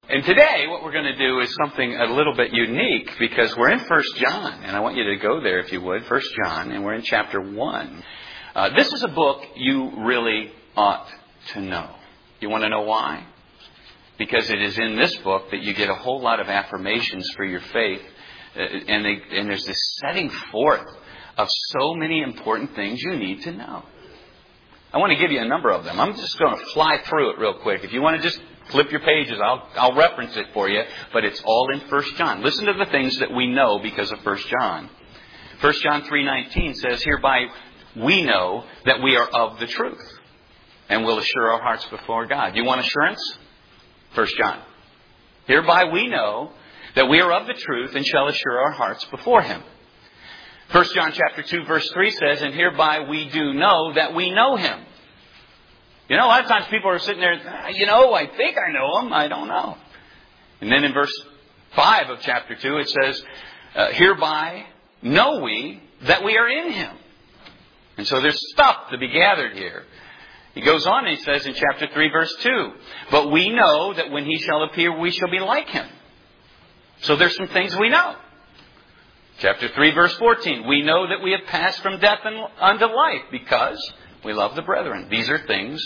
And today, what we're going to do is something a little bit unique because we're in 1 John. And I want you to go there, if you would, 1 John, and we're in chapter 1. This is a book you really ought to know. You want to know why? Because it is in this book that you get a whole lot of affirmations for your faith. And there's this setting forth of so many important things you need to know. I want to give you a number of them. I'm just going to fly through it real quick. If you want to just flip your pages, I'll reference it for you. But it's all in 1 John. Listen to the things that we know because of 1 John. 1 John 3:19 says, "Hereby we know that we are of the truth, and will assure our hearts before God." You want assurance? 1 John. "Hereby we know that we are of the truth, and shall assure our hearts before Him." 1 John chapter 2 verse 3 says, "And hereby we do know that we know Him." You know, a lot of times people are sitting there, I think I know Him. I don't know. And then in verse 5 of chapter 2 it says, "Hereby know we that we are in Him." And so there's stuff to be gathered here. He goes on and he says in chapter 3 verse 2, "But we know that when He shall appear we shall be like Him." So there's some things we know. Chapter 3 verse 14, "We know that we have passed from death unto life because we love the brethren." These are things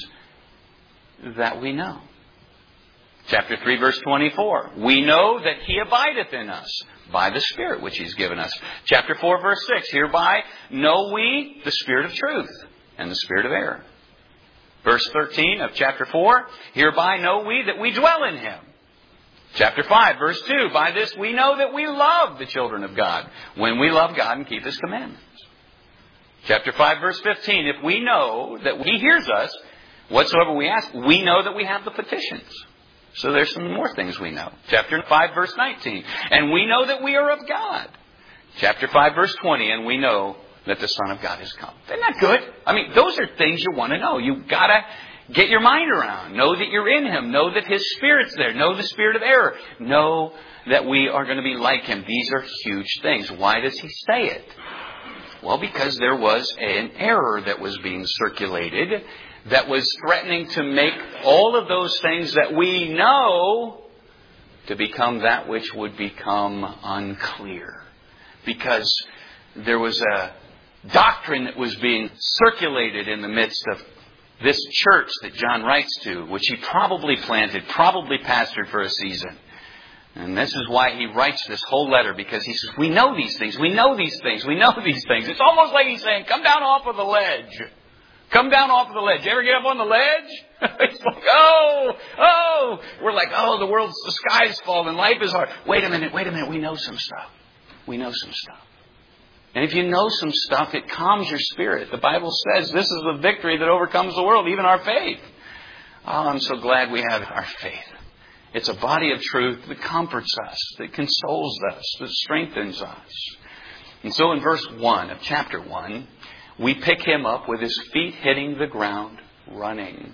that we know. Chapter 3 verse 24, "We know that He abideth in us by the Spirit which He's given us." Chapter 4 verse 6, "Hereby know we the Spirit of truth and the Spirit of error." Verse 13 of chapter 4, "Hereby know we that we dwell in Him." Chapter 5 verse 2, "By this we know that we love the children of God, when we love God and keep His commandments." Chapter 5 verse 15, "If we know that He hears us, whatsoever we ask, we know that we have the petitions." So there's some more things we know. Chapter 5 verse 19, "And we know that we are of God." Chapter 5 verse 20, "And we know that the Son of God has come." Isn't that good? I mean, those are things you want to know. You've got to get your mind around. Know that you're in Him. Know that His Spirit's there. Know the spirit of error. Know that we are going to be like Him. These are huge things. Why does He say it? Well, because there was an error that was being circulated that was threatening to make all of those things that we know to become that which would become unclear. Because there was a doctrine that was being circulated in the midst of this church that John writes to, which he probably planted, probably pastored for a season. And this is why he writes this whole letter, because he says, we know these things, we know these things, we know these things. It's almost like he's saying, come down off of the ledge. Come down off of the ledge. You ever get up on the ledge? It's like, oh. We're like, the sky's falling, life is hard. Wait a minute, we know some stuff. We know some stuff. And if you know some stuff, it calms your spirit. The Bible says this is the victory that overcomes the world, even our faith. Oh, I'm so glad we have our faith. It's a body of truth that comforts us, that consoles us, that strengthens us. And so in verse 1 of chapter 1, we pick him up with his feet hitting the ground, running.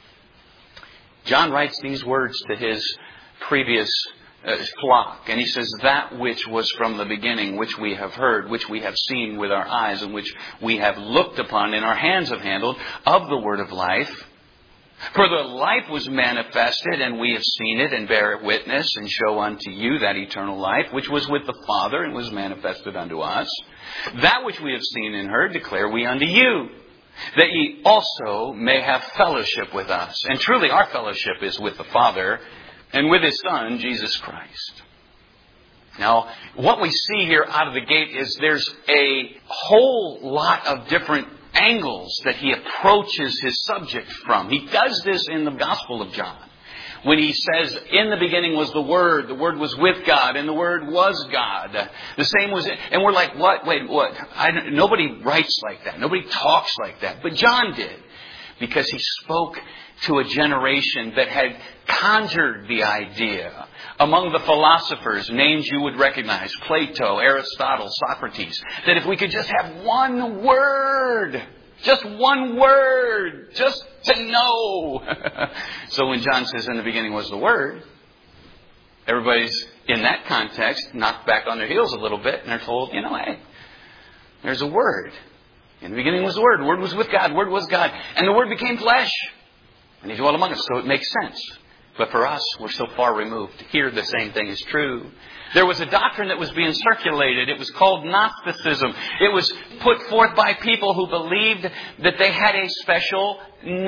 John writes these words to his previous flock. And he says, that which was from the beginning, which we have heard, which we have seen with our eyes, and which we have looked upon and our hands have handled, of the word of life. For the life was manifested, and we have seen it, and bear witness, and show unto you that eternal life, which was with the Father, and was manifested unto us. That which we have seen and heard declare we unto you, that ye also may have fellowship with us. And truly our fellowship is with the Father, and with His Son, Jesus Christ. Now, what we see here out of the gate is there's a whole lot of different angles that he approaches his subject from. He does this in the Gospel of John. When he says, in the beginning was the Word was with God, and the Word was God. The same was it. And we're like, what? Wait, what? Nobody writes like that. Nobody talks like that. But John did. Because he spoke to a generation that had conjured the idea. Among the philosophers, names you would recognize, Plato, Aristotle, Socrates, that if we could just have one word, just to know. So when John says in the beginning was the Word, everybody's in that context knocked back on their heels a little bit and they're told, hey, there's a Word. In the beginning was the Word. The Word was with God. The Word was God. And the Word became flesh. And He dwelt among us. So it makes sense. But for us, we're so far removed. Here, the same thing is true. There was a doctrine that was being circulated. It was called Gnosticism. It was put forth by people who believed that they had a special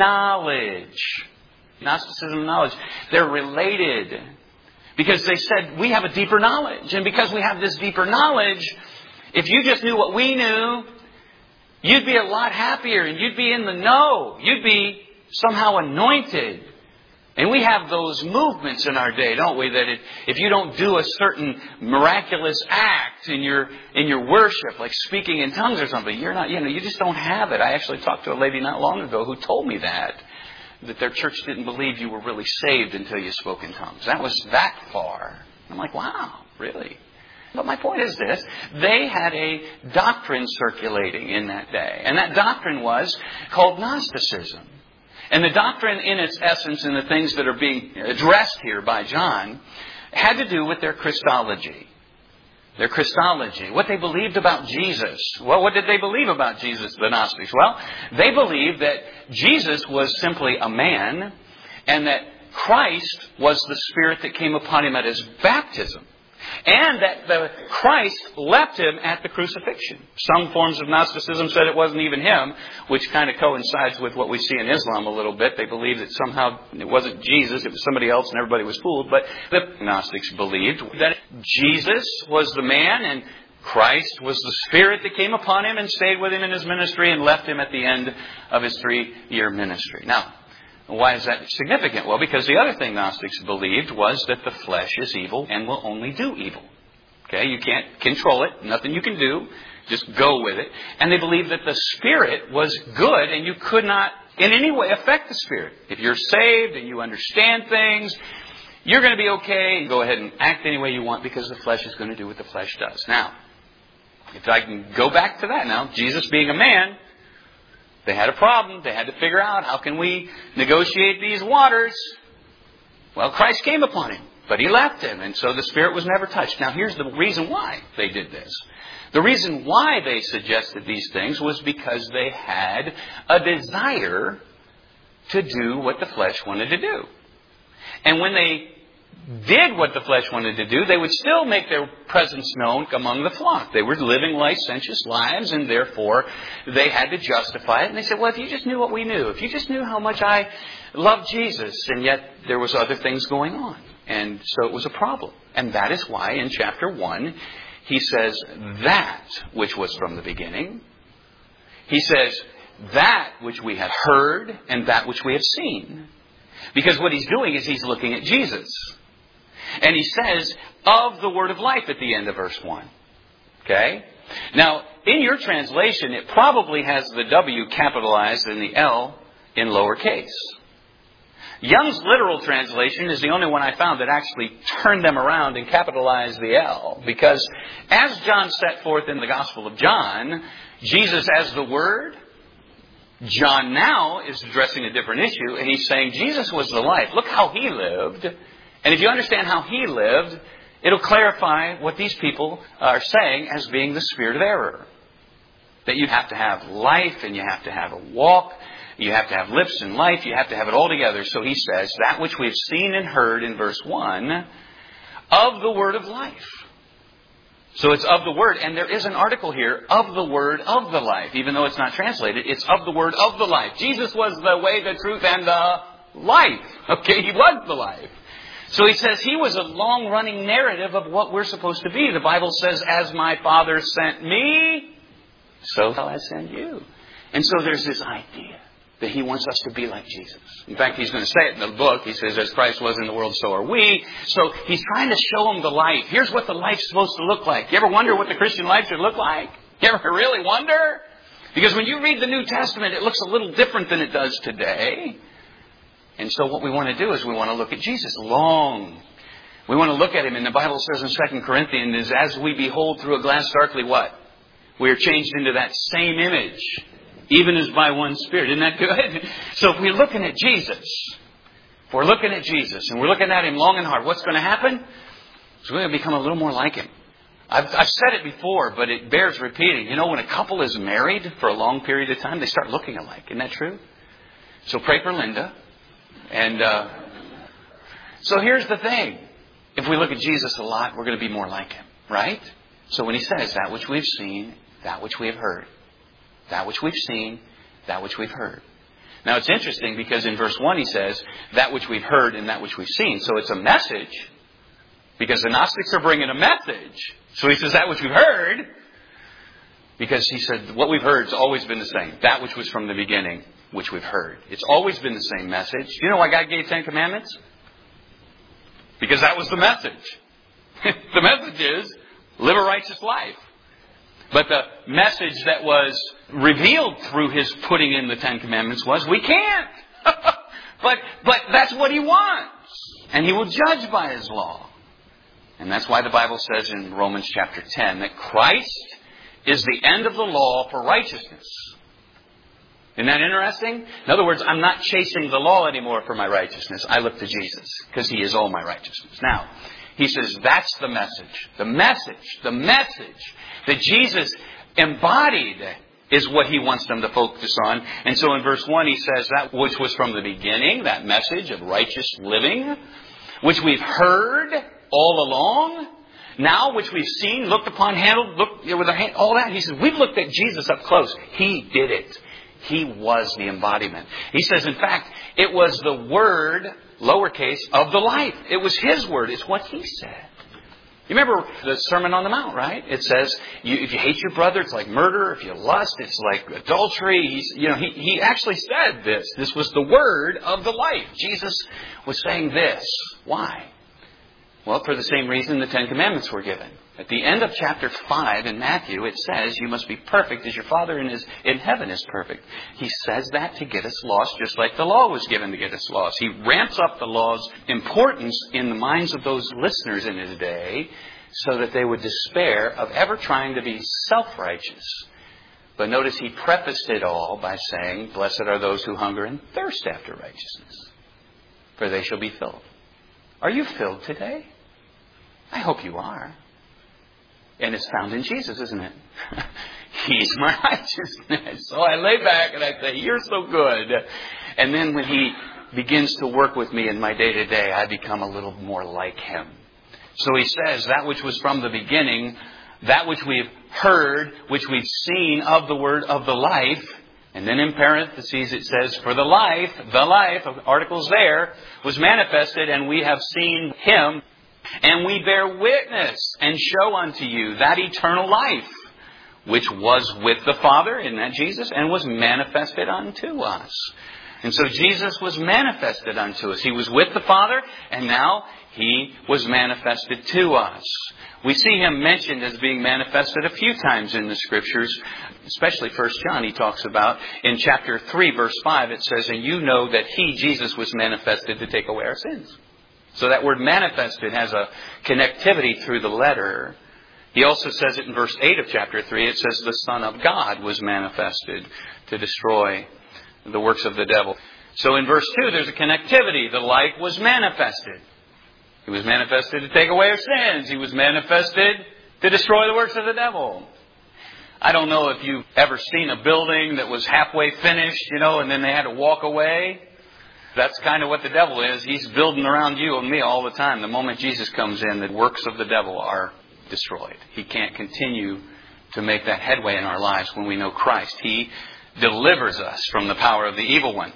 knowledge. Gnosticism and knowledge. They're related. Because they said, we have a deeper knowledge. And because we have this deeper knowledge, if you just knew what we knew, you'd be a lot happier and you'd be in the know. You'd be somehow anointed. And we have those movements in our day, don't we? That if you don't do a certain miraculous act in your worship, like speaking in tongues or something, you're not, you just don't have it. I actually talked to a lady not long ago who told me that their church didn't believe you were really saved until you spoke in tongues. That was that far. I'm like, wow, really? But my point is this. They had a doctrine circulating in that day. And that doctrine was called Gnosticism. And the doctrine in its essence and the things that are being addressed here by John had to do with their Christology. Their Christology. What they believed about Jesus. Well, what did they believe about Jesus, the Gnostics? Well, they believed that Jesus was simply a man and that Christ was the Spirit that came upon him at his baptism. And that the Christ left him at the crucifixion. Some forms of Gnosticism said it wasn't even him, which kind of coincides with what we see in Islam a little bit. They believed that somehow it wasn't Jesus, it was somebody else and everybody was fooled. But the Gnostics believed that Jesus was the man and Christ was the Spirit that came upon him and stayed with him in his ministry and left him at the end of his 3-year ministry. Now, why is that significant? Well, because the other thing Gnostics believed was that the flesh is evil and will only do evil. Okay, you can't control it. Nothing you can do. Just go with it. And they believed that the Spirit was good and you could not in any way affect the Spirit. If you're saved and you understand things, you're going to be okay. You go ahead and act any way you want because the flesh is going to do what the flesh does. Now, if I can go back to that now, Jesus being a man, they had a problem. They had to figure out, how can we negotiate these waters? Well, Christ came upon him, but he left him, and so the Spirit was never touched. Now, here's the reason why they did this. The reason why they suggested these things was because they had a desire to do what the flesh wanted to do. And when they did what the flesh wanted to do, they would still make their presence known among the flock. They were living licentious lives, and therefore they had to justify it. And they said, well, if you just knew what we knew, if you just knew how much I love Jesus, and yet there was other things going on. And so it was a problem. And that is why in chapter 1, he says, that which was from the beginning. He says, that which we have heard and that which we have seen. Because what he's doing is he's looking at Jesus. And he says, of the word of life at the end of verse 1. Okay? Now, in your translation, it probably has the W capitalized and the L in lowercase. Young's literal translation is the only one I found that actually turned them around and capitalized the L. Because as John set forth in the Gospel of John, Jesus as the Word, John now is addressing a different issue, and he's saying Jesus was the life. Look how he lived. And if you understand how he lived, it'll clarify what these people are saying as being the spirit of error. That you have to have life, and you have to have a walk, you have to have lips and life, you have to have it all together. So he says, that which we've seen and heard in verse 1, of the word of life. So it's of the word, and there is an article here, of the word of the life. Even though it's not translated, it's of the word of the life. Jesus was the way, the truth, and the life. Okay, he was the life. So he says he was a long-running narrative of what we're supposed to be. The Bible says, as my Father sent me, so shall I send you. And so there's this idea that he wants us to be like Jesus. In fact, he's going to say it in the book. He says, as Christ was in the world, so are we. So he's trying to show them the life. Here's what the life's supposed to look like. You ever wonder what the Christian life should look like? You ever really wonder? Because when you read the New Testament, it looks a little different than it does today. And so what we want to do is we want to look at Jesus long. We want to look at him. And the Bible says in 2 Corinthians, as we behold through a glass darkly, what? We are changed into that same image, even as by one Spirit. Isn't that good? So if we're looking at Jesus, and we're looking at him long and hard, what's going to happen? So we're going to become a little more like him. I've said it before, but it bears repeating. You know, when a couple is married for a long period of time, they start looking alike. Isn't that true? So pray for Linda. And So here's the thing. If we look at Jesus a lot, we're going to be more like Him, right? So when He says, that which we've seen, that which we have heard. That which we've seen, that which we've heard. Now it's interesting because in verse 1 He says, that which we've heard and that which we've seen. So it's a message. Because the Gnostics are bringing a message. So He says, that which we've heard. Because He said, what we've heard has always been the same. That which was from the beginning, which we've heard. It's always been the same message. You know why God gave 10 Commandments? Because that was the message. The message is, live a righteous life. But the message that was revealed through His putting in the 10 Commandments was, we can't. But that's what He wants. And He will judge by His law. And that's why the Bible says in Romans chapter 10 that Christ is the end of the law for righteousness. Isn't that interesting? In other words, I'm not chasing the law anymore for my righteousness. I look to Jesus because He is all my righteousness. Now, He says that's the message. The message that Jesus embodied is what He wants them to focus on. And so in verse 1 He says that which was from the beginning, that message of righteous living, which we've heard all along, now which we've seen, looked upon, handled, looked with our hand, all that. He says, we've looked at Jesus up close. He did it. He was the embodiment. He says, in fact, it was the word, lowercase, of the life. It was His word. It's what He said. You remember the Sermon on the Mount, right? It says, if you hate your brother, it's like murder. If you lust, it's like adultery. He actually said this. This was the word of the life. Jesus was saying this. Why? Well, for the same reason the 10 Commandments were given. At the end of chapter 5 in Matthew, it says, you must be perfect as your Father in heaven is perfect. He says that to get us lost, just like the law was given to get us lost. He ramps up the law's importance in the minds of those listeners in His day so that they would despair of ever trying to be self-righteous. But notice He prefaced it all by saying, blessed are those who hunger and thirst after righteousness, for they shall be filled. Are you filled today? I hope you are. And it's found in Jesus, isn't it? He's my righteousness. So I lay back and I say, you're so good. And then when He begins to work with me in my day-to-day, I become a little more like Him. So He says, that which was from the beginning, that which we've heard, which we've seen of the word of the life. And then in parentheses it says, for the life, articles there, was manifested, and we have seen Him. And we bear witness and show unto you that eternal life, which was with the Father, in that Jesus, and was manifested unto us. And so Jesus was manifested unto us. He was with the Father, and now He was manifested to us. We see Him mentioned as being manifested a few times in the Scriptures, especially 1 John He talks about. In chapter 3, verse 5, it says, and you know that He, Jesus, was manifested to take away our sins. So that word manifested has a connectivity through the letter. He also says it in verse 8 of chapter 3. It says the Son of God was manifested to destroy the works of the devil. So in verse 2 there's a connectivity. The life was manifested. He was manifested to take away our sins. He was manifested to destroy the works of the devil. I don't know if you've ever seen a building that was halfway finished, and then they had to walk away. That's kind of what the devil is. He's building around you and me all the time. The moment Jesus comes in, the works of the devil are destroyed. He can't continue to make that headway in our lives when we know Christ. He delivers us from the power of the evil one.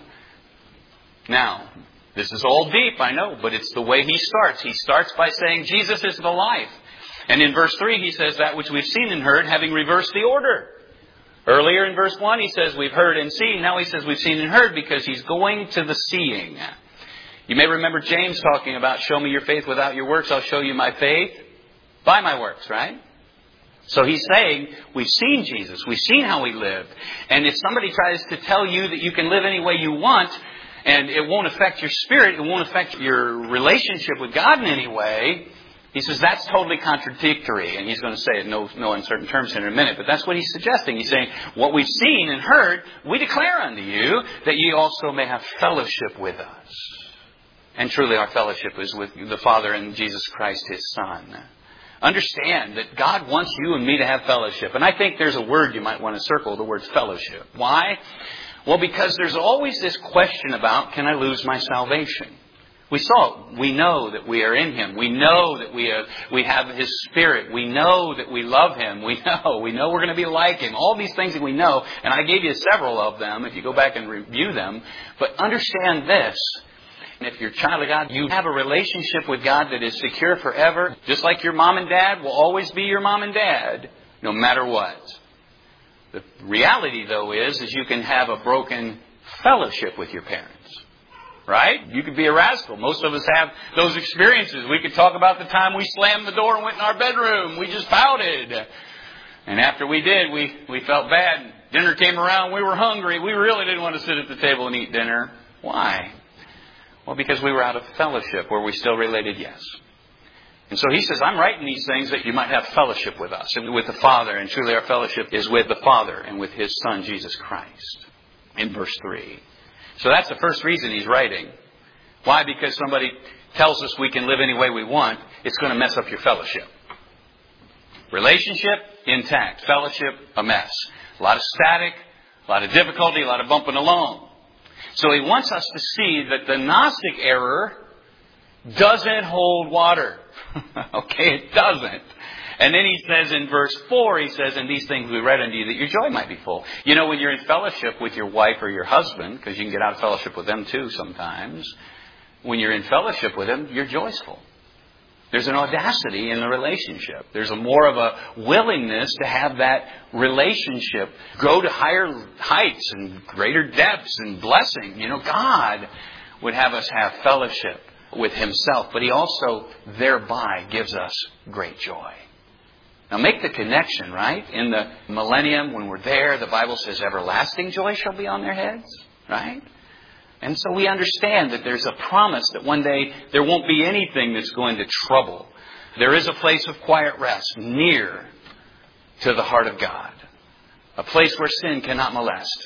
Now, this is all deep, I know, but it's the way He starts. He starts by saying Jesus is the life. And in verse 3 He says that which we've seen and heard, having reversed the order. Earlier in verse 1, He says we've heard and seen. Now He says we've seen and heard because He's going to the seeing. You may remember James talking about, show me your faith without your works. I'll show you my faith by my works, right? So He's saying we've seen Jesus. We've seen how He lived. And if somebody tries to tell you that you can live any way you want and it won't affect your spirit, it won't affect your relationship with God in any way, He says that's totally contradictory, and He's going to say it in no uncertain terms in a minute. But that's what He's suggesting. He's saying, what we've seen and heard, we declare unto you, that ye also may have fellowship with us. And truly our fellowship is with the Father and Jesus Christ, His Son. Understand that God wants you and me to have fellowship. And I think there's a word you might want to circle, the word fellowship. Why? Well, because there's always this question about, can I lose my salvation? We saw it. We know that we are in Him. We know that we have His Spirit. We know that we love Him. We know we're going to be like Him. All these things that we know. And I gave you several of them if you go back and review them. But understand this. If you're a child of God, you have a relationship with God that is secure forever. Just like your mom and dad will always be your mom and dad, no matter what. The reality, though, is you can have a broken fellowship with your parents. Right? You could be a rascal. Most of us have those experiences. We could talk about the time we slammed the door and went in our bedroom. We just pouted. And after we did, we felt bad. Dinner came around. We were hungry. We really didn't want to sit at the table and eat dinner. Why? Well, because we were out of fellowship where we still related yes. And so he says, I'm writing these things that you might have fellowship with us and with the Father. And truly our fellowship is with the Father and with His Son, Jesus Christ. In verse 3. So that's the first reason he's writing. Why? Because somebody tells us we can live any way we want. It's going to mess up your fellowship. Relationship, intact. Fellowship, a mess. A lot of static, a lot of difficulty, a lot of bumping along. So he wants us to see that the Gnostic error doesn't hold water. Okay, it doesn't. And then he says in verse 4, he says, and these things we read unto you, that your joy might be full. You know, when you're in fellowship with your wife or your husband, because you can get out of fellowship with them too sometimes, when you're in fellowship with them, you're joyful. There's an audacity in the relationship. There's a more of a willingness to have that relationship go to higher heights and greater depths and blessing. You know, God would have us have fellowship with Himself, but He also thereby gives us great joy. Now make the connection, right? In the millennium, when we're there, the Bible says everlasting joy shall be on their heads, right? And so we understand that there's a promise that one day there won't be anything that's going to trouble. There is a place of quiet rest near to the heart of God. A place where sin cannot molest.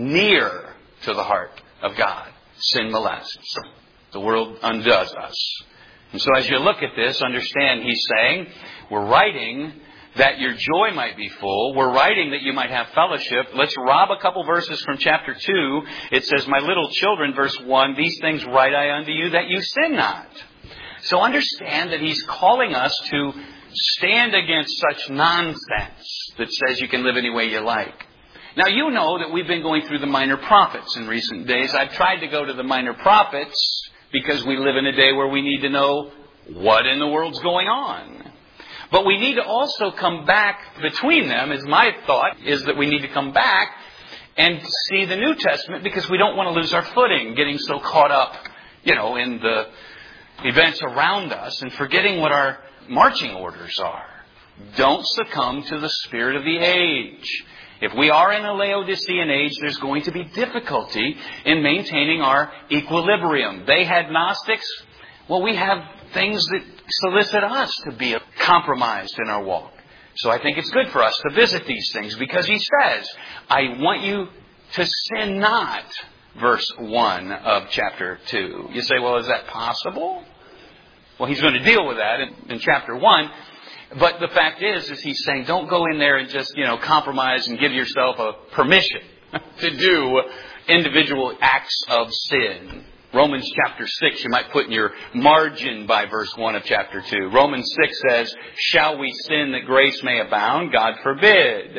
Near to the heart of God. Sin molests. The world undoes us. And so as you look at this, understand he's saying, we're writing that your joy might be full. We're writing that you might have fellowship. Let's rob a couple verses from chapter 2. It says, my little children, verse 1, these things write I unto you that you sin not. So understand that he's calling us to stand against such nonsense that says you can live any way you like. Now you know that we've been going through the minor prophets in recent days. I've tried to go to the minor prophets because we live in a day where we need to know what in the world's going on. But we need to also come back between them, is my thought, is that we need to come back and see the New Testament because we don't want to lose our footing, getting so caught up, in the events around us and forgetting what our marching orders are. Don't succumb to the spirit of the age. If we are in a Laodicean age, there's going to be difficulty in maintaining our equilibrium. They had Gnostics. Well, we have things that solicit us to be compromised in our walk. So I think it's good for us to visit these things because he says, I want you to sin not, verse 1 of chapter 2. You say, well, is that possible? Well, he's going to deal with that in chapter 1. But the fact is he's saying, don't go in there and just, compromise and give yourself a permission to do individual acts of sin. Romans chapter 6, you might put in your margin by verse 1 of chapter 2. Romans 6 says, shall we sin that grace may abound? God forbid.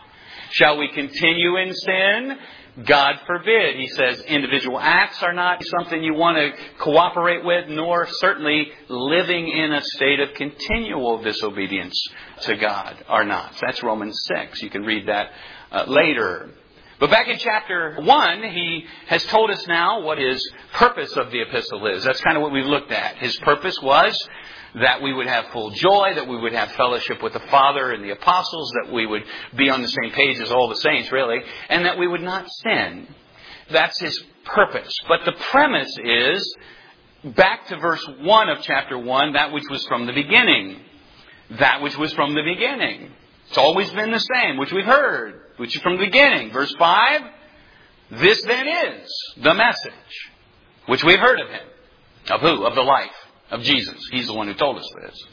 Shall we continue in sin? God forbid. He says individual acts are not something you want to cooperate with, nor certainly living in a state of continual disobedience to God are not. That's Romans 6. You can read that later. But back in chapter 1, he has told us now what his purpose of the epistle is. That's kind of what we've looked at. His purpose was that we would have full joy, that we would have fellowship with the Father and the apostles, that we would be on the same page as all the saints, really, and that we would not sin. That's his purpose. But the premise is, back to verse 1 of chapter 1, that which was from the beginning. That which was from the beginning. It's always been the same, which we've heard, which is from the beginning. Verse 5, this then is the message, which we've heard of him. Of who? Of the life of Jesus. He's the one who told us this.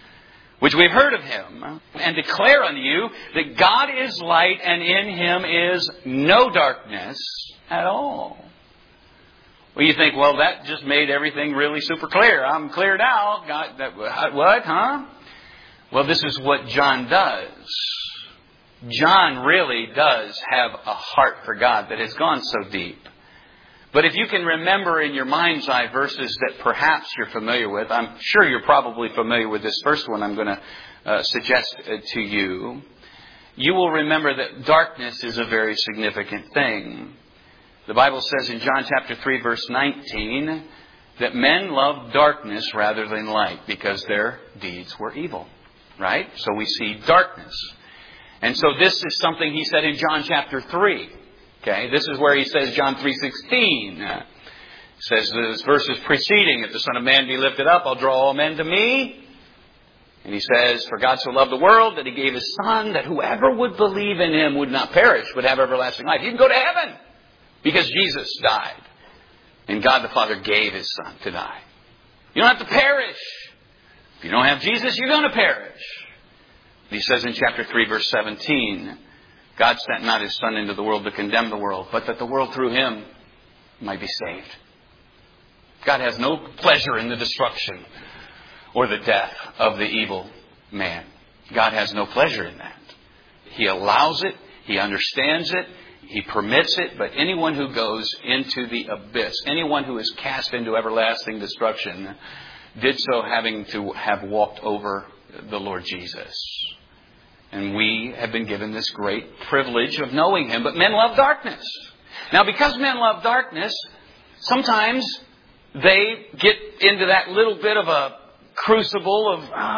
Which we've heard of him, and declare unto you that God is light, and in him is no darkness at all. Well, you think, well, that just made everything really super clear. I'm clear now. What? Huh? Well, this is what John does. John really does have a heart for God that has gone so deep. But if you can remember in your mind's eye verses that perhaps you're familiar with, I'm sure you're probably familiar with this first one I'm going to suggest to you, you will remember that darkness is a very significant thing. The Bible says in John chapter 3 verse 19 that men loved darkness rather than light because their deeds were evil. Right? So we see darkness. And so this is something he said in John chapter 3. Okay, this is where he says, John 3:16. Says this verses preceding, if the Son of Man be lifted up, I'll draw all men to me. And he says, for God so loved the world that he gave his Son, that whoever would believe in him would not perish, but have everlasting life. You can go to heaven because Jesus died. And God the Father gave his Son to die. You don't have to perish. If you don't have Jesus, you're going to perish. He says in chapter 3, verse 17, God sent not his Son into the world to condemn the world, but that the world through him might be saved. God has no pleasure in the destruction or the death of the evil man. God has no pleasure in that. He allows it. He understands it. He permits it. But anyone who goes into the abyss, anyone who is cast into everlasting destruction, did so having to have walked over the Lord Jesus. And we have been given this great privilege of knowing him. But men love darkness. Now, because men love darkness, sometimes they get into that little bit of a crucible of,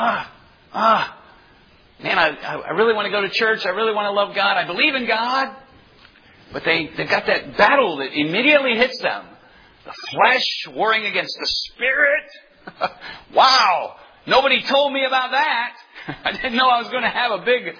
man, I really want to go to church. I really want to love God. I believe in God. But they've got that battle that immediately hits them. The flesh warring against the spirit. Wow. Nobody told me about that. I didn't know I was going to have a big,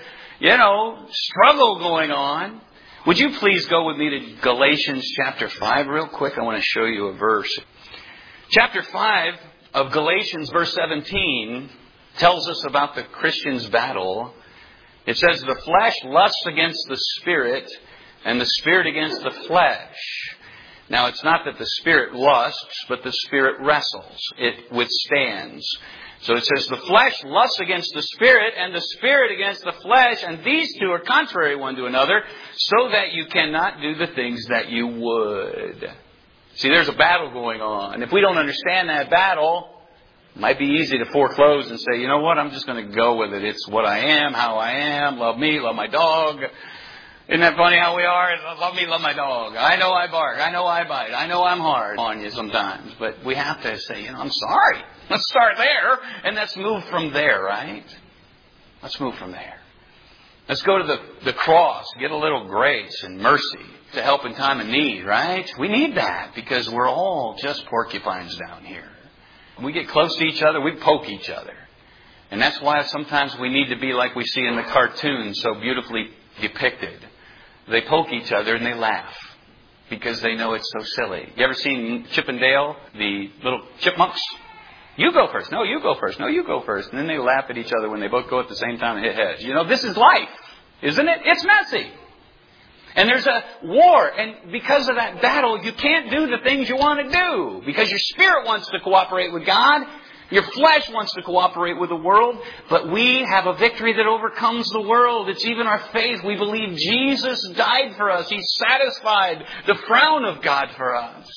struggle going on. Would you please go with me to Galatians chapter 5 real quick? I want to show you a verse. Chapter 5 of Galatians, verse 17, tells us about the Christian's battle. It says, the flesh lusts against the spirit, and the spirit against the flesh. Now, it's not that the spirit lusts, but the spirit wrestles. It withstands. So it says, the flesh lusts against the spirit, and the spirit against the flesh, and these two are contrary one to another, so that you cannot do the things that you would. See, there's a battle going on. If we don't understand that battle, it might be easy to foreclose and say, you know what, I'm just going to go with it. It's what I am, how I am, love me, love my dog. Isn't that funny how we are? Love me, love my dog. I know I bark. I know I bite. I know I'm hard on you sometimes. But we have to say, I'm sorry. Let's start there, and let's move from there, right? Let's move from there. Let's go to the cross, get a little grace and mercy to help in time of need, right? We need that because we're all just porcupines down here. When we get close to each other, we poke each other. And that's why sometimes we need to be like we see in the cartoons, so beautifully depicted. They poke each other and they laugh because they know it's so silly. You ever seen Chip and Dale, the little chipmunks? You go first. No, you go first. No, you go first. And then they laugh at each other when they both go at the same time and hit heads. This is life, isn't it? It's messy. And there's a war. And because of that battle, you can't do the things you want to do. Because your spirit wants to cooperate with God. Your flesh wants to cooperate with the world. But we have a victory that overcomes the world. It's even our faith. We believe Jesus died for us. He satisfied the frown of God for us.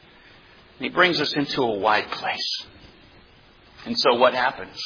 He brings us into a wide place. And so what happens?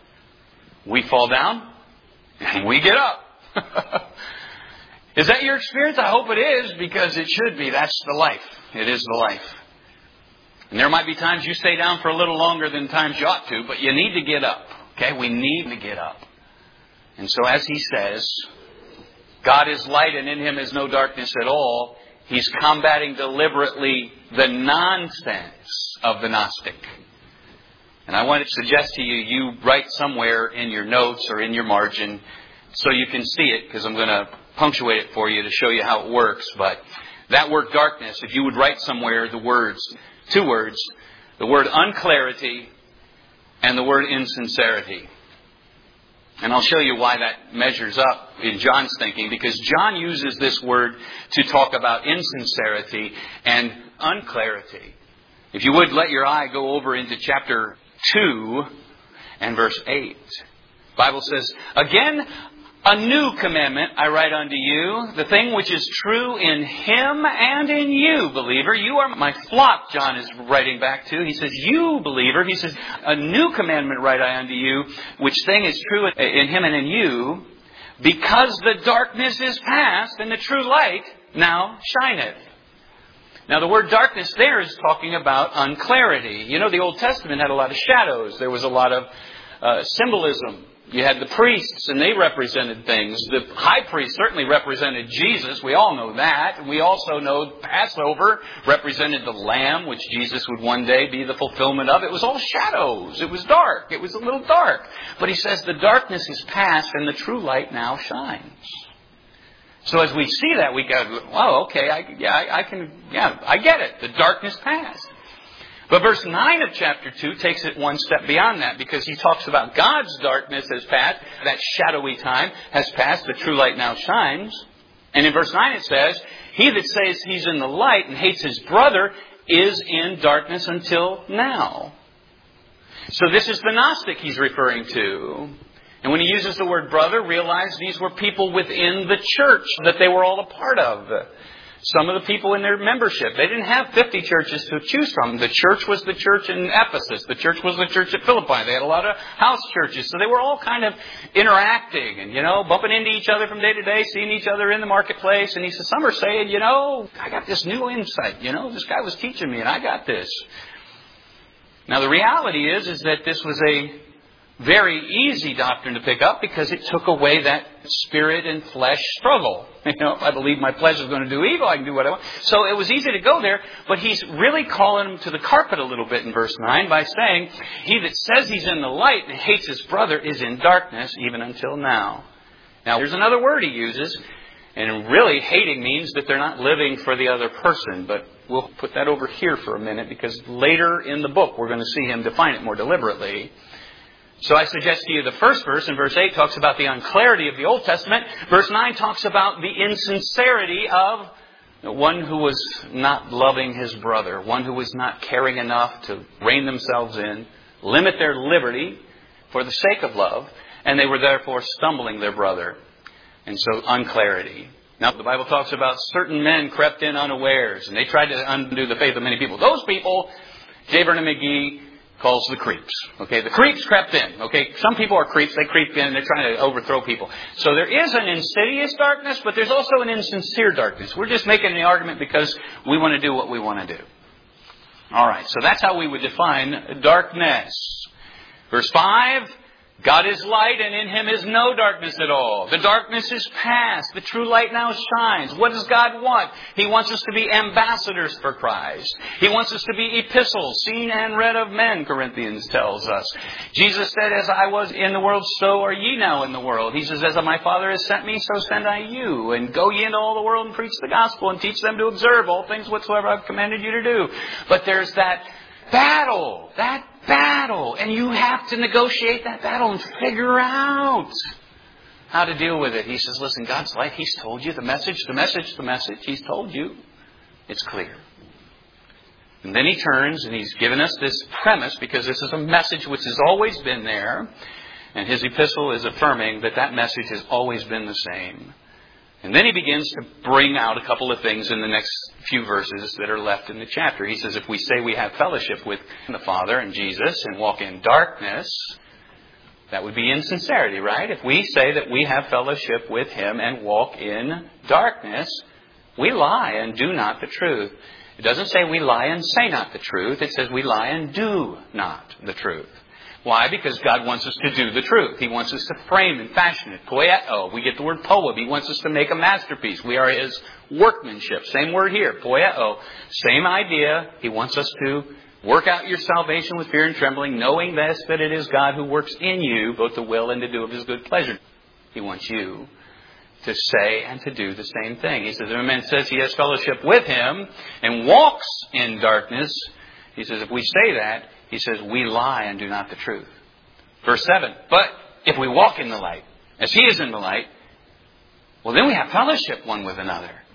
We fall down and we get up. Is that your experience? I hope it is, because it should be. That's the life. It is the life. And there might be times you stay down for a little longer than times you ought to, but you need to get up. Okay? We need to get up. And so as he says, God is light and in him is no darkness at all. He's combating deliberately the nonsense of the Gnostic. And I want to suggest to you, you write somewhere in your notes or in your margin so you can see it, because I'm going to punctuate it for you to show you how it works. But that word darkness, if you would write somewhere the words, two words, the word unclarity and the word insincerity. And I'll show you why that measures up in John's thinking, because John uses this word to talk about insincerity and unclarity. If you would, let your eye go over into chapter 2 and verse 8. The Bible says, "Again, a new commandment I write unto you, the thing which is true in Him and in you, believer. You are my flock," John is writing back to. He says, "You, believer." He says, "A new commandment write I unto you, which thing is true in Him and in you, because the darkness is past, and the true light now shineth." Now, the word darkness there is talking about unclarity. You know, the Old Testament had a lot of shadows. There was a lot of symbolism. You had the priests, and they represented things. The high priest certainly represented Jesus. We all know that. We also know Passover represented the Lamb, which Jesus would one day be the fulfillment of. It was all shadows. It was dark. It was a little dark. But he says the darkness is past, and the true light now shines. So as we see that, we go, "Oh, okay, I get it. The darkness passed." But verse 9 of chapter 2 takes it one step beyond that, because he talks about God's darkness has passed, that shadowy time has passed, the true light now shines. And in verse 9 it says, "He that says he's in the light and hates his brother is in darkness until now." So this is the Gnostic he's referring to. And when he uses the word brother, realize these were people within the church that they were all a part of. Some of the people in their membership, they didn't have 50 churches to choose from. The church was the church in Ephesus. The church was the church at Philippi. They had a lot of house churches. So they were all kind of interacting and, bumping into each other from day to day, seeing each other in the marketplace. And he says, some are saying, I got this new insight. This guy was teaching me and I got this. Now the reality is that this was a very easy doctrine to pick up, because it took away that spirit and flesh struggle. If I believe my flesh is going to do evil, I can do what I want. So it was easy to go there, but he's really calling them to the carpet a little bit in verse 9 by saying, "He that says he's in the light and hates his brother is in darkness even until now." Now there's another word he uses, and really hating means that they're not living for the other person, but we'll put that over here for a minute, because later in the book we're going to see him define it more deliberately. So I suggest to you the first verse in verse 8 talks about the unclarity of the Old Testament. Verse 9 talks about the insincerity of one who was not loving his brother, one who was not caring enough to rein themselves in, limit their liberty for the sake of love, and they were therefore stumbling their brother. And so unclarity. Now the Bible talks about certain men crept in unawares, and they tried to undo the faith of many people. Those people, J. Vernon McGee calls the creeps. Okay, the creeps crept in. Okay, some people are creeps. They creep in and they're trying to overthrow people. So there is an insidious darkness, but there's also an insincere darkness. We're just making the argument because we want to do what we want to do. All right, so that's how we would define darkness. Verse 5, God is light, and in Him is no darkness at all. The darkness is past. The true light now shines. What does God want? He wants us to be ambassadors for Christ. He wants us to be epistles, seen and read of men, Corinthians tells us. Jesus said, "As I was in the world, so are ye now in the world." He says, "As my Father has sent me, so send I you. And go ye into all the world and preach the gospel, and teach them to observe all things whatsoever I've commanded you to do." But there's that battle, and you have to negotiate that battle and figure out how to deal with it. He says, listen, God's light, He's told you the message. He's told you. It's clear. And then He turns and He's given us this premise, because this is a message which has always been there. And His epistle is affirming that message has always been the same. And then He begins to bring out a couple of things in the next few verses that are left in the chapter. He says, if we say we have fellowship with the Father and Jesus and walk in darkness, that would be insincerity, right? If we say that we have fellowship with Him and walk in darkness, we lie and do not the truth. It doesn't say we lie and say not the truth. It says we lie and do not the truth. Why? Because God wants us to do the truth. He wants us to frame and fashion it. Poieo. We get the word poem. He wants us to make a masterpiece. We are His workmanship. Same word here. Poieo. Same idea. He wants us to work out your salvation with fear and trembling, knowing this, that it is God who works in you, both to will and to do of His good pleasure. He wants you to say and to do the same thing. He says, if a man says he has fellowship with Him and walks in darkness, he says, if we say that, he says, we lie and do not the truth. Verse 7, but if we walk in the light, as He is in the light, well, then we have fellowship one with another.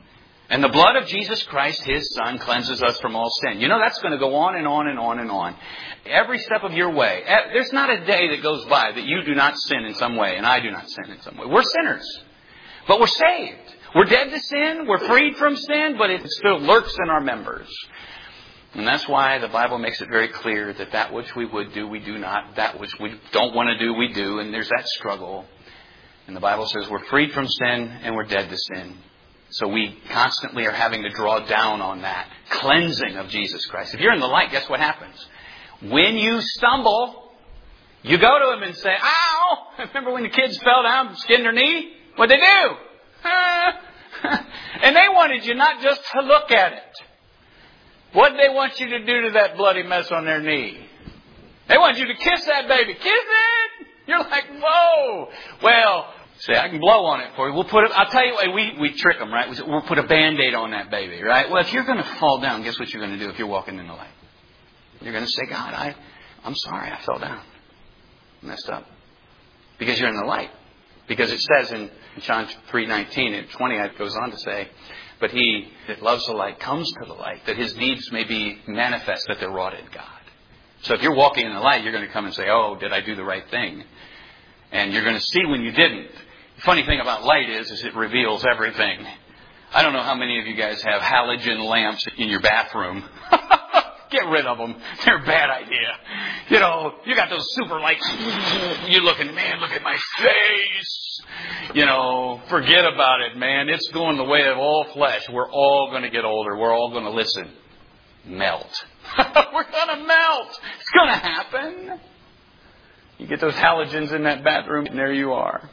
And the blood of Jesus Christ, His Son, cleanses us from all sin. You know, that's going to go on and on and on and on. Every step of your way. There's not a day that goes by that you do not sin in some way, and I do not sin in some way. We're sinners. But we're saved. We're dead to sin. We're freed from sin, but it still lurks in our members. And that's why the Bible makes it very clear that that which we would do, we do not. That which we don't want to do, we do. And there's that struggle. And the Bible says we're freed from sin and we're dead to sin. So we constantly are having to draw down on that cleansing of Jesus Christ. If you're in the light, guess what happens? When you stumble, you go to Him and say, ow! Remember when the kids fell down and skinned their knee? What'd they do? And they wanted you not just to look at it. What did they want you to do to that bloody mess on their knee? They want you to kiss that baby. Kiss it! You're like, whoa! Well, say, I can blow on it for you. We'll put it, I'll tell you what, we trick them, right? We'll put a Band-Aid on that baby, right? Well, if you're going to fall down, guess what you're going to do if you're walking in the light? You're going to say, God, I'm sorry, I fell down. I messed up. Because you're in the light. Because it says in John 3:19 and 20, it goes on to say, but he that loves the light comes to the light, that his deeds may be manifest, that they're wrought in God. So if you're walking in the light, you're going to come and say, oh, did I do the right thing? And you're going to see when you didn't. The funny thing about light is it reveals everything. I don't know how many of you guys have halogen lamps in your bathroom. Get rid of them. They're a bad idea. You know, you got those super lights. You're looking, man, look at my face. You know, forget about it, man. It's going the way of all flesh. We're all going to get older. We're all going to listen. Melt. We're going to melt. It's going to happen. You get those halogens in that bathroom, and there you are.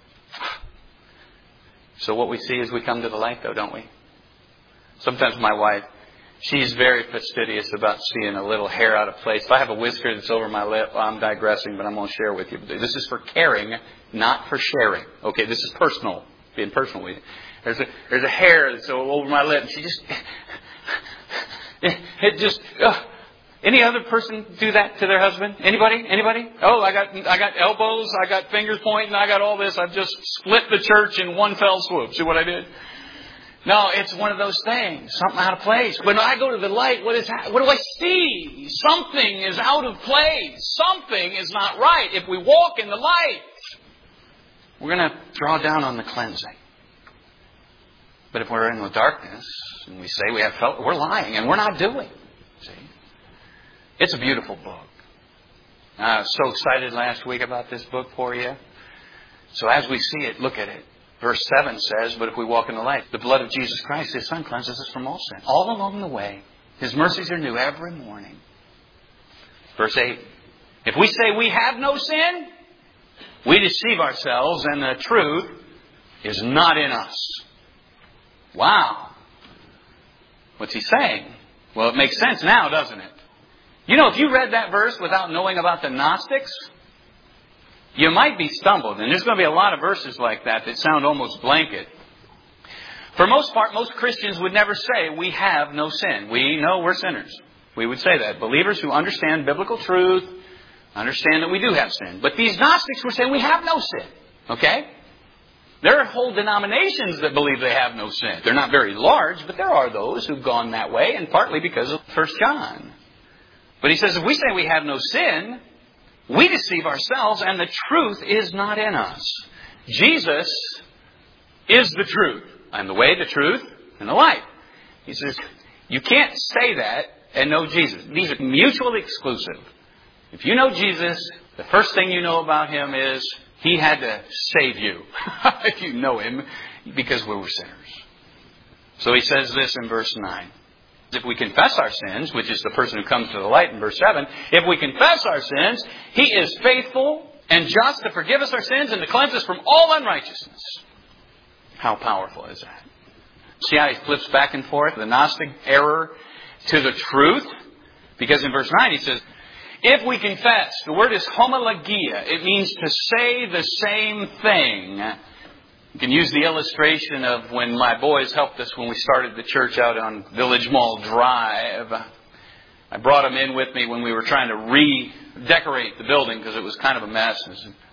So what we see is we come to the light, though, don't we? Sometimes my wife, she's very fastidious about seeing a little hair out of place. If I have a whisker that's over my lip, I'm digressing, but I'm going to share with you. This is for caring, not for sharing. Okay, this is personal, being personal with you. There's a hair that's over my lip, and she just... Any other person do that to their husband? Anybody? Oh, I got elbows, I got fingers pointing, I got all this. I've just split the church in one fell swoop. See what I did? No, it's one of those things. Something out of place. When I go to the light, what do I see? Something is out of place. Something is not right. If we walk in the light, we're going to draw down on the cleansing. But if we're in the darkness and we say we have felt, we're lying and we're not doing. See? It's a beautiful book. I was so excited last week about this book for you. So as we see it, look at it. Verse 7 says, but if we walk in the light, the blood of Jesus Christ, His Son, cleanses us from all sin. All along the way, His mercies are new every morning. Verse 8, if we say we have no sin, we deceive ourselves and the truth is not in us. Wow. What's he saying? Well, it makes sense now, doesn't it? You know, if you read that verse without knowing about the Gnostics, you might be stumbled. And there's going to be a lot of verses like that sound almost blanket. For most part, most Christians would never say we have no sin. We know we're sinners. We would say that. Believers who understand biblical truth understand that we do have sin. But these Gnostics were saying we have no sin. Okay? There are whole denominations that believe they have no sin. They're not very large, but there are those who've gone that way, and partly because of 1 John. But he says if we say we have no sin, we deceive ourselves and the truth is not in us. Jesus is the truth. I am the way, the truth, and the life. He says, you can't say that and know Jesus. These are mutually exclusive. If you know Jesus, the first thing you know about Him is He had to save you. If you know Him, because we were sinners. So he says this in verse 9. If we confess our sins, which is the person who comes to the light in verse 7, if we confess our sins, He is faithful and just to forgive us our sins and to cleanse us from all unrighteousness. How powerful is that? See how he flips back and forth, the Gnostic error to the truth? Because in verse 9 he says, if we confess, the word is homologia. It means to say the same thing. You can use the illustration of when my boys helped us when we started the church out on Village Mall Drive. I brought them in with me when we were trying to redecorate the building because it was kind of a mess.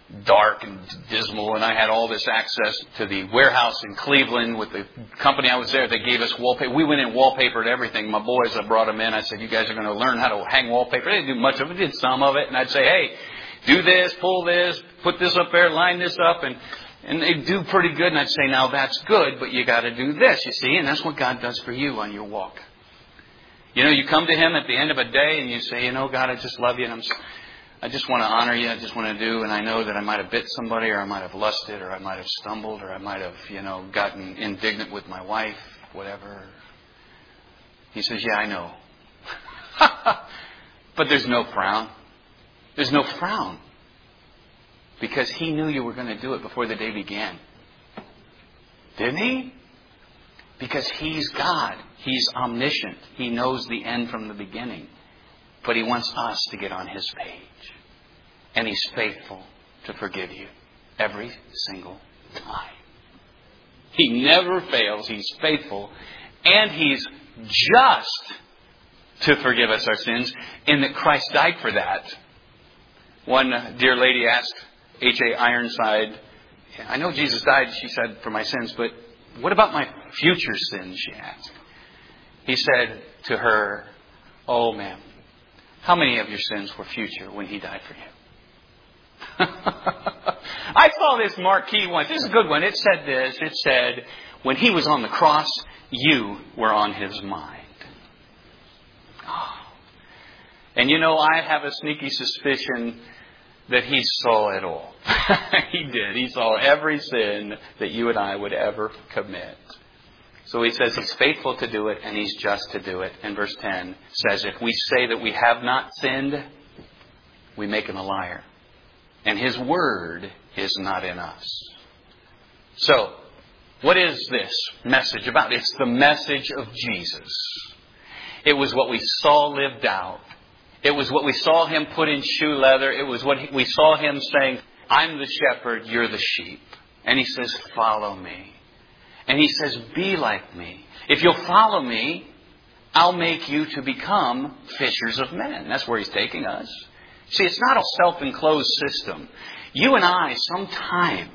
dark and dismal, and I had all this access to the warehouse in Cleveland with the company I was there. They gave us wallpaper. We went in wallpapered everything. My boys, I brought them in. I said, you guys are going to learn how to hang wallpaper. They didn't do much of it. Did some of it. And I'd say, hey, do this, pull this, put this up there, line this up. And they do pretty good. And I'd say, now that's good, but you got to do this, you see. And that's what God does for you on your walk. You know, you come to Him at the end of a day and you say, you know, God, I just love you. And I just want to honor you. I just want to do. And I know that I might have bit somebody, or I might have lusted, or I might have stumbled, or I might have, gotten indignant with my wife, whatever. He says, yeah, I know. But there's no frown. There's no frown. Because He knew you were going to do it before the day began. Didn't He? Because He's God. He's omniscient. He knows the end from the beginning. But He wants us to get on His page. And He's faithful to forgive you every single time. He never fails. He's faithful. And He's just to forgive us our sins, in that Christ died for that. One dear lady asked H.A. Ironside, I know Jesus died, she said, for my sins, but what about my future sins, she asked. He said to her, oh, ma'am, how many of your sins were future when He died for you? I saw this marquee once. This is a good one. It said this. It said, when He was on the cross, you were on His mind. Oh. And I have a sneaky suspicion that He saw it all. He did. He saw every sin that you and I would ever commit. So He says He's faithful to do it and He's just to do it. And verse 10 says, if we say that we have not sinned, we make Him a liar. And His word is not in us. So, what is this message about? It's the message of Jesus. It was what we saw lived out. It was what we saw Him put in shoe leather. It was what we saw Him saying, I'm the shepherd, you're the sheep. And He says, follow me. And He says, be like me. If you'll follow me, I'll make you to become fishers of men. That's where He's taking us. See, it's not a self-enclosed system. You and I sometimes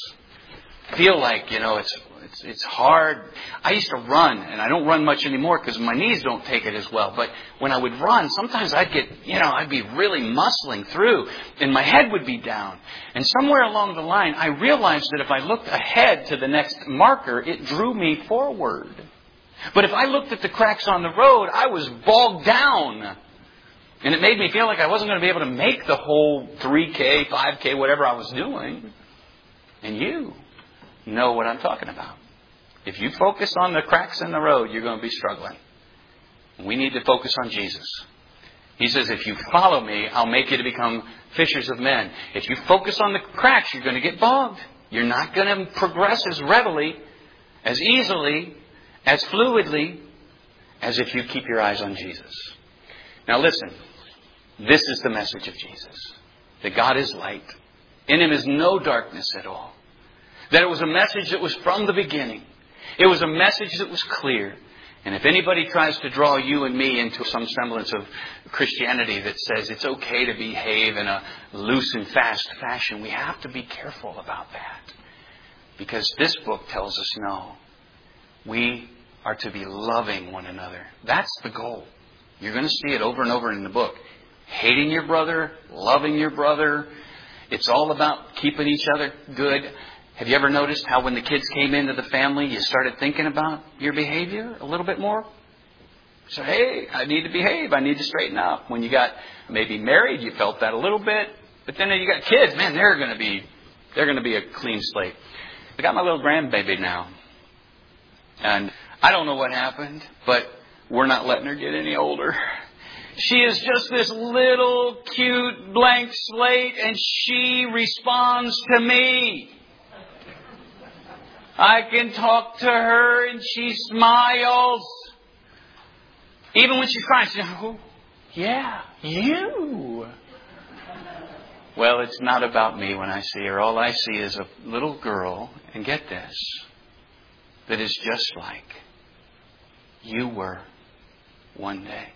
feel like, it's hard. I used to run, and I don't run much anymore because my knees don't take it as well. But when I would run, sometimes I'd be really muscling through, and my head would be down. And somewhere along the line, I realized that if I looked ahead to the next marker, it drew me forward. But if I looked at the cracks on the road, I was bogged down. And it made me feel like I wasn't going to be able to make the whole 3K, 5K, whatever I was doing. And you know what I'm talking about. If you focus on the cracks in the road, you're going to be struggling. We need to focus on Jesus. He says, if you follow me, I'll make you to become fishers of men. If you focus on the cracks, you're going to get bogged. You're not going to progress as readily, as easily, as fluidly, as if you keep your eyes on Jesus. Now listen, this is the message of Jesus. That God is light. In Him is no darkness at all. That it was a message that was from the beginning. It was a message that was clear. And if anybody tries to draw you and me into some semblance of Christianity that says it's okay to behave in a loose and fast fashion, we have to be careful about that. Because this book tells us no. We are to be loving one another. That's the goal. You're going to see it over and over in the book. Hating your brother, loving your brother. It's all about keeping each other good. Have you ever noticed how when the kids came into the family, you started thinking about your behavior a little bit more? So, hey, I need to behave. I need to straighten up. When you got maybe married, you felt that a little bit. But then you got kids. Man, they're going to be a clean slate. I got my little grandbaby now. And I don't know what happened, but we're not letting her get any older. She is just this little cute blank slate, and she responds to me. I can talk to her and she smiles. Even when she's crying, she says, oh, yeah, you. Well, it's not about me when I see her. All I see is a little girl, and get this, that is just like you were one day.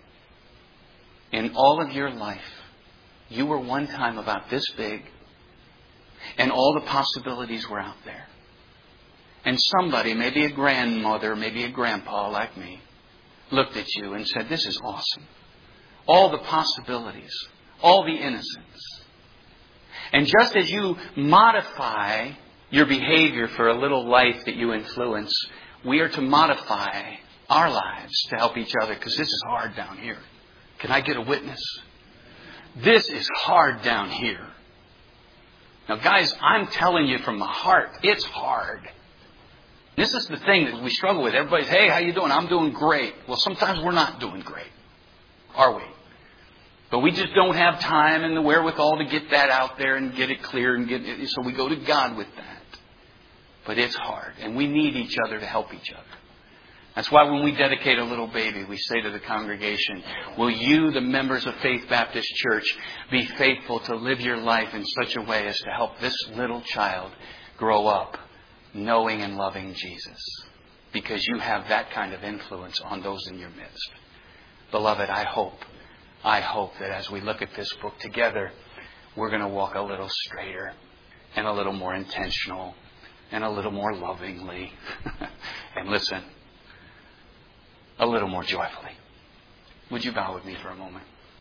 In all of your life, you were one time about this big, And all the possibilities were out there. And somebody, maybe a grandmother, maybe a grandpa like me, looked at you and said, this is awesome. All the possibilities, all the innocence. And just as you modify your behavior for a little life that you influence, we are to modify our lives to help each other, because this is hard down here. Can I get a witness? This is hard down here. Now, guys, I'm telling you from my heart, it's hard. This is the thing that we struggle with. Everybody's, hey, how you doing? I'm doing great. Well, sometimes we're not doing great, are we? But we just don't have time and the wherewithal to get that out there and get it clear and get it. So we go to God with that. But it's hard, and we need each other to help each other. That's why when we dedicate a little baby, we say to the congregation, will you, the members of Faith Baptist Church, be faithful to live your life in such a way as to help this little child grow up knowing and loving Jesus? Because you have that kind of influence on those in your midst. Beloved, I hope that as we look at this book together, we're going to walk a little straighter and a little more intentional and a little more lovingly. And listen, a little more joyfully. Would you bow with me for a moment?